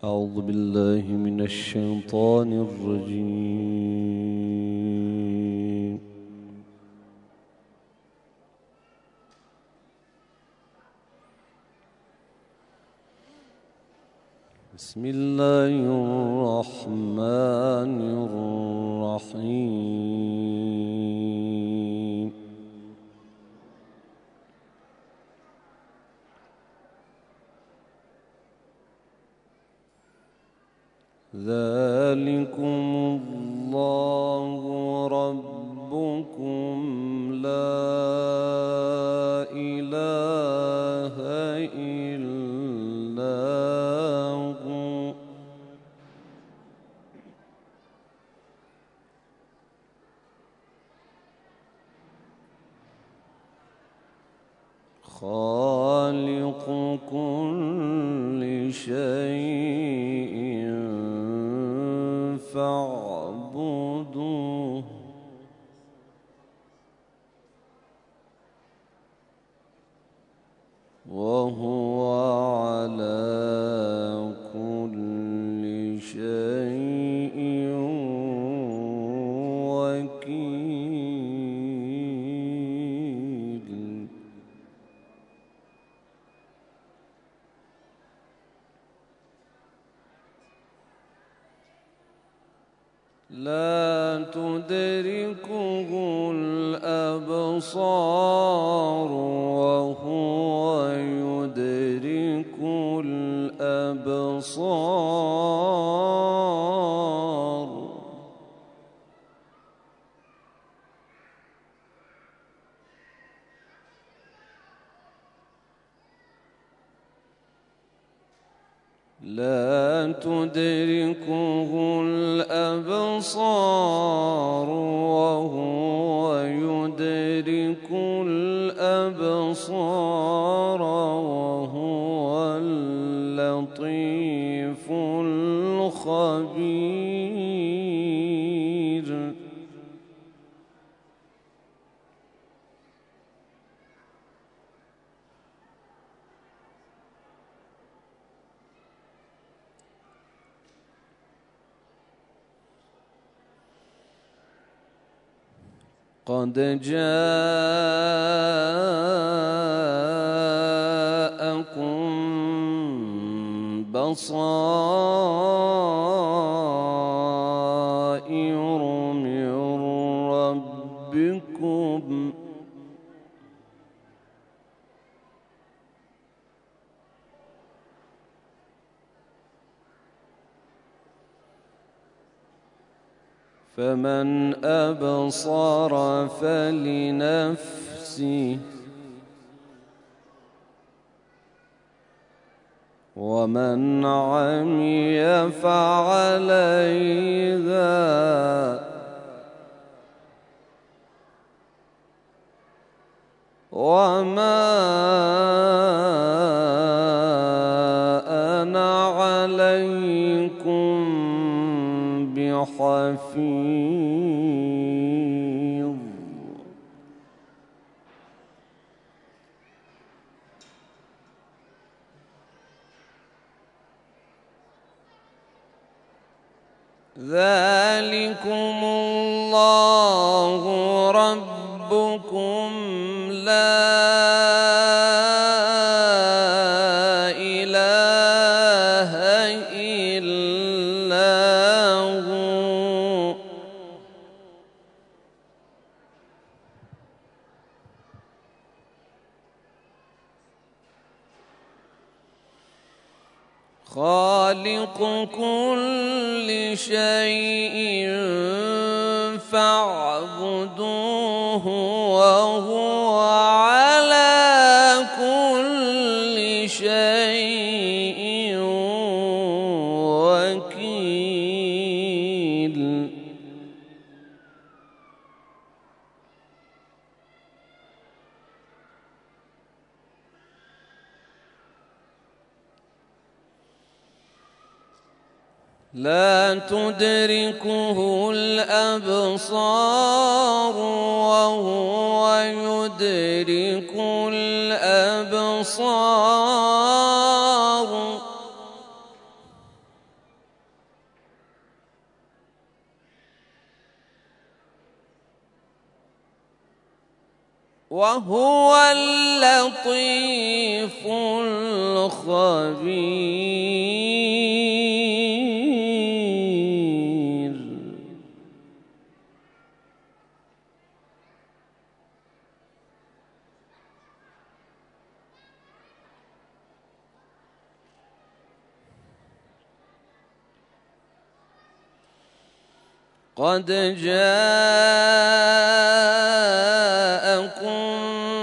أعوذ بالله من الشيطان الرجيم. بسم الله الرحمن الرحيم. ذلكم الله ربكم لا إله إلا هو خالق كل شيء فاعبدوه وهو على كل شيء وكيل. لا تدركه الأبصار وهو يدرك الأبصار. لا تدركه الأبصار وهو يدرك الأبصار وهو اللطيف الخبير. قد جاءكم بصائر من ربكم فمن أبصر فلنفسه ومن عمي فعليها وما أنا عليكم بحفيظ. ذلكم الله ربكم لا إله إلا هو خالق كل شيء فاعبدوه وهو على كل شيء وكيل. لا تدركه الأبصار وهو يدرك الأبصار. وهو اللطيف الخبير. قد جاءكم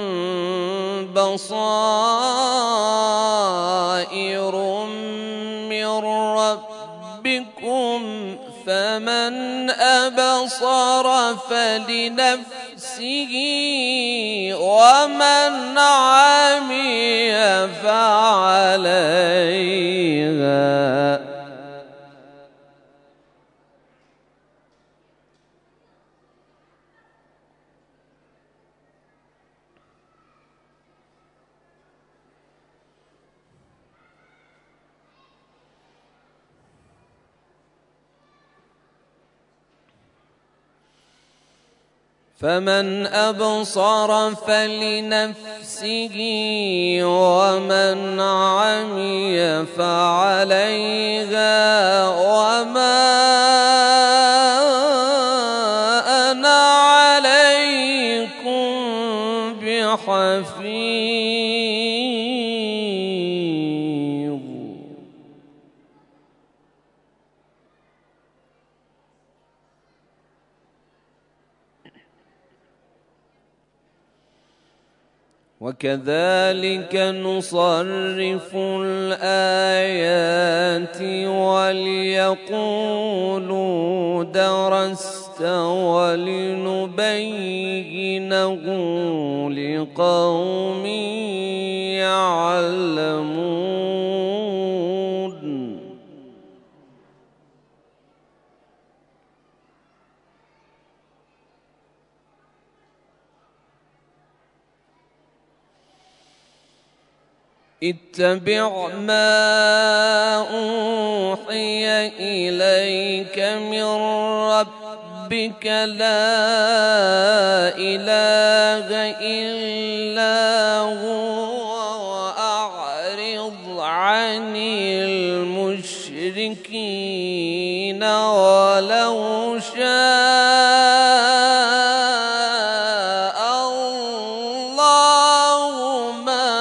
بصائر من ربكم فمن أبصر فلنفسه ومن عمي فعليها. فمن أبصر فلنفسه ومن عمي فعليها وما أنا عليكم بحفيظ. وكذلك نصرف الآيات وليقولوا درست ولنبينه لقوم يعلمون. اتبع ما أوحي إليك من ربك لا إله إلا هو وأعرض عن المشركين ولو شاء الله ما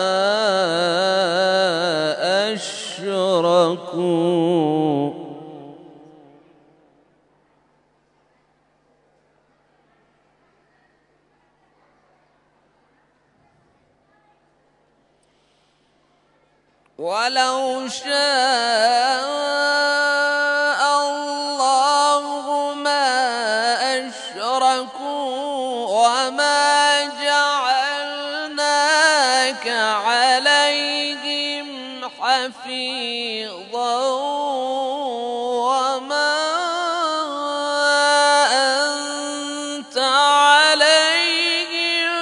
أشركوا ولو شاء الله ما أشركوا وما جعلناك عليهم حفيظا وما أنت عليهم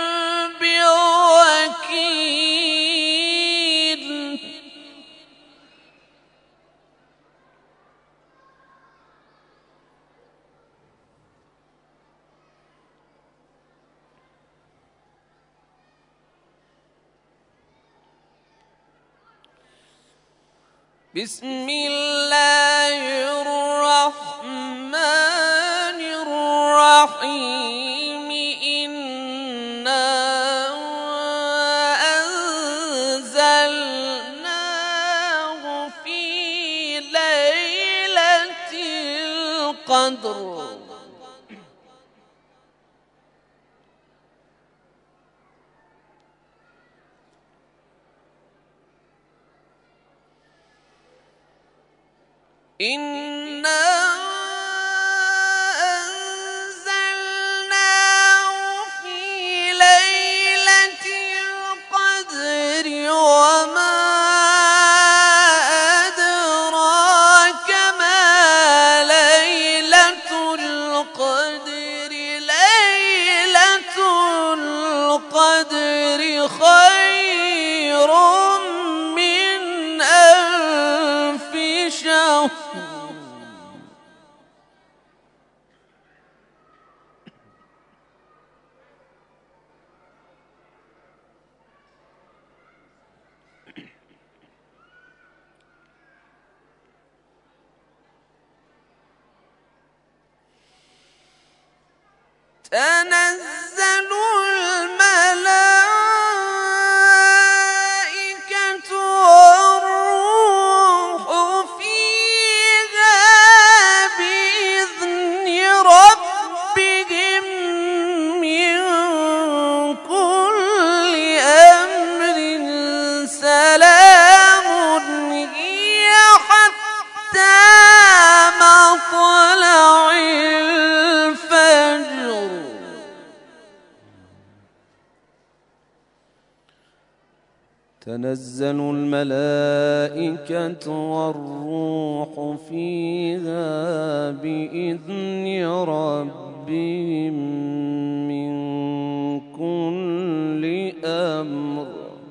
بوكيل. بسم الله الرحمن الرحيم. إنا أنزلناه في ليلة القدر. إنا أنزلناه في ليلة القدر وما أدراك ما ليلة القدر. ليلة القدر خير من ألف شهر. تنزل الملائكة والروح فيها بإذن ربهم من كل أمر سلام هي حتى مطلع الفجر. تنزل الملائكة والروح فيها بإذن ربهم من كل أمر.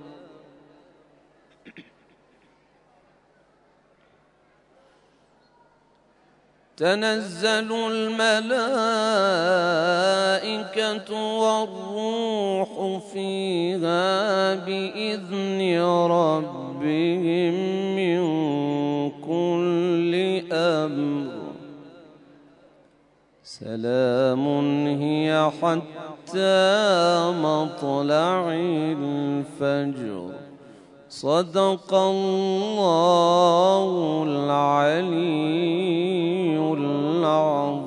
تنزل الملائكة والروح فيها بإذن ربهم من كل أمر سلام هي حتى مطلع الفجر. صدق الله العلي العظيم.